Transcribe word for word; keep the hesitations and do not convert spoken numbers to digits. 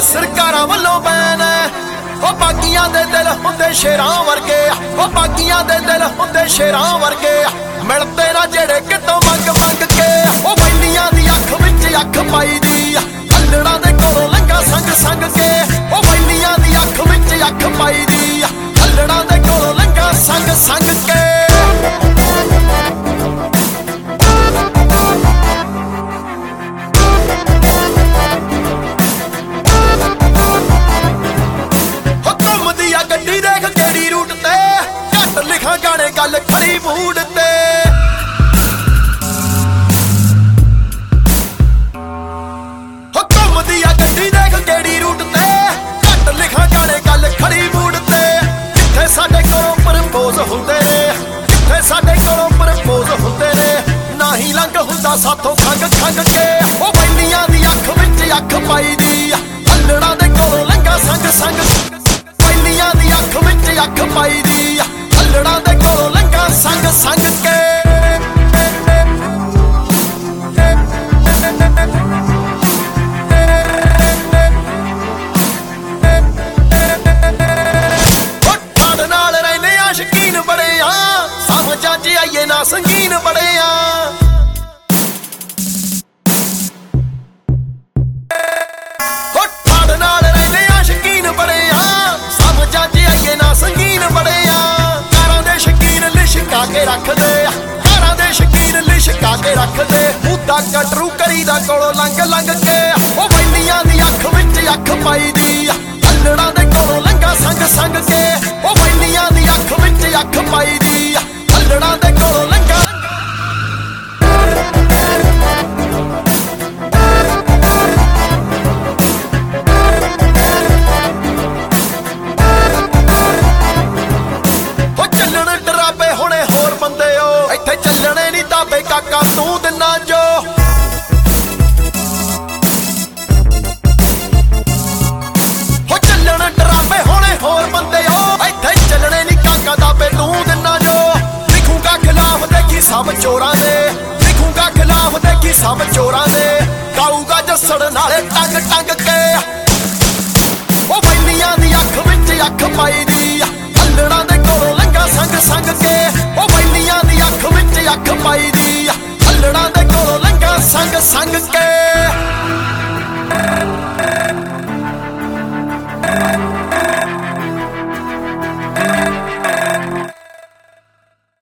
ਸਰਕਾਰਾਂ ਵੱਲੋਂ ਬੈਨ ਉਹ ਬਾਗੀਆਂ ਦੇ ਦਿਲ ਹੁੰਦੇ ਸ਼ੇਰਾਂ ਵਰਗੇ ਉਹ ਬਾਗੀਆਂ ਦੇ ਦਿਲ ਹੁੰਦੇ ਸ਼ੇਰਾਂ ਵਰਗੇ ਮਿਲਦੇ ਨਾ ਜਿਹੜੇ ਕਿਤੋਂ ਮੰਗ ਮੰਗ ਕੇ ਉਹ ਬੈਲੀਆਂ ਦੀ ਅੱਖ ਵਿੱਚ ਅੱਖ ਪਾਈ ਦੀ ਅੱਲੜਾਂ ਦੇ ਕੋਲੋਂ ਲੰਘਾ ਸੰਗ ਸੰਗ ਕੇ ਉਹ ਬੈਲੀਆਂ ਦੀ ਅੱਖ ਵਿੱਚ ਅੱਖ ਪਾਈ ਦੀ ਅੱਲੜਾਂ ਦੇ ਕੋਲੋਂ ਲੰਘਾ ਸੰਗ ਸੰਗ ਕੇ ਗੱਡੀ ਦੇਖ ਕਿਹੜੀ ਰੂਟ ਤੇ ਘੱਟ ਲਿਖਾਂ ਗਾਣੇ ਗੱਲ ਖੜੀ ਮੂਡ ਤੇ ਹੋ ਘੁੰਮਦੀ ਆ ਗੱਡੀ ਦੇਖ ਕਿਹੜੀ ਰੂਟ ਤੇ ਘੱਟ ਲਿਖਾਂ ਗਾਣੇ ਗੱਲ ਖੜੀ ਮੂਡ ਤੇ ਜਿੱਥੇ ਸਾਡੇ ਕੋਲੋਂ ਪ੍ਰਪੋਜ਼ ਹੁੰਦੇ ਨੇ ਜਿੱਥੇ ਸਾਡੇ ਕੋਲੋਂ ਪ੍ਰਪੋਜ਼ ਹੁੰਦੇ ਨੇ ਨਾ ਹੀ ਲੰਘ ਹੁੰਦਾ ਸਾਥੋਂ ਖੰਗ ਖੰਗ ਕੇ ਉਹ ਬੈਲੀਆਂ ਦੀ ਅੱਖ ਵਿੱਚ ਅੱਖ ਪਾਈ ਦੀ ਅੱਲੜਾਂ ਦੇ ਕੋਲੋਂ ਲੰਘਾ ਸੰਗ ਸੰਗ ਬੈਲੀਆਂ ਦੀ ਅੱਖ ਵਿੱਚ ਅੱਖ ਪਾਈ ਦੀ ਅੱਲੜਾਂ ਦੇ ਕੋਲੋਂ ਲੰਘਾ ਸੰਗ ਸੰਗ ਕੇ ਤੁਹਾਡੇ ਨਾਲ ਰਹਿੰਦੇ ਆ ਸ਼ਕੀਨ ਬੜੇ ਆ ਸਮਝਾਂ ਚ ਆਈਏ ਨਾ ਸੰਗੀਨ ਬੜੇ ਆ ਸੰਗੀਨ ਬੜੇ ਆ ਕਾਰਾਂ ਦੇ ਸ਼ਕੀਨ ਲਿਸ਼ਕਾ ਕੇ ਰੱਖਦੇ ਕਾਰਾਂ ਦੇ ਸ਼ਕੀਨ ਲਿਸ਼ਕਾ ਕੇ ਰੱਖਦੇ ਮੁੱਦਾ ਕਟਰੂ ਕਰੀਦਾ ਕੋਲੋਂ ਲੰਘ ਲੰਘ ਕੇ ਉਹ ਬੈਲੀਆਂ ਦੀ ਅੱਖ ਵਿੱਚ ਅੱਖ ਪਾਈ ਦੀ ਅੱਲੜਾਂ ਦੇ ਕੋਲੋਂ ਲੰਘਾ ਸੰਗ ਸੰਗ ਕੇ ਉਹ ਬੈਲੀਆਂ ਦੀ ਅੱਖ ਵਿੱਚ ਅੱਖ ਪਾਈ ਦੀ ਅੱਲੜਾਂ ਦੇ ਕੋਲੋਂ ਲੰਘਾ ਚੱਲਣੇ ਨੀ ਤਾਬੇ ਕਾਕਾ ਤੂੰ ਦਿਨਾ ਜੋ ਹੋ ਚੱਲਣ ਡਰਾਵੇ ਹੋਣੇ ਹੋਰ ਬੰਦੇ ਓ ਇੱਥੇ ਚੱਲਣੇ ਨੀ ਕਾਕਾ ਤਾਬੇ ਤੂੰ ਦਿਨਾ ਜੋ ਲਿਖੂਗਾ ਖਿਲਾਫ ਦੇਖੀ ਸਭ ਚੋਰਾਂ ਦੇ ਲਿਖੂਗਾ ਖਿਲਾਫ ਦੇਖੀ ਸਭ ਚੋਰਾਂ ਦੇ ਗਾਊਗਾ ਜੱਸੜ ਨਾਲੇ ਟੰਗ ਟੰਗ ਕੇ ਉਹ ਬੈਲੀਆਂ ਦੀ ਅੱਖ ਵਿੱਚ ਅੱਖ ਪਾਈ ਦੀ ਅੱਲੜਾਂ ਦੇ ਕੋਲੋਂ ਲੰਘਾ ਸੰਗ ਸੰਗ ਕੇ ਉਹ ਬੈਲੀਆਂ ਦੀ ਅੱਖ ਵਿੱਚ ਅੱਖ ਪਾਈ ਦੀ ਅੱਲੜਾਂ ਦੇ ਕੋਲੋਂ ਲੰਘਾ ਸੰਗ ਸੰਗ ਕੇ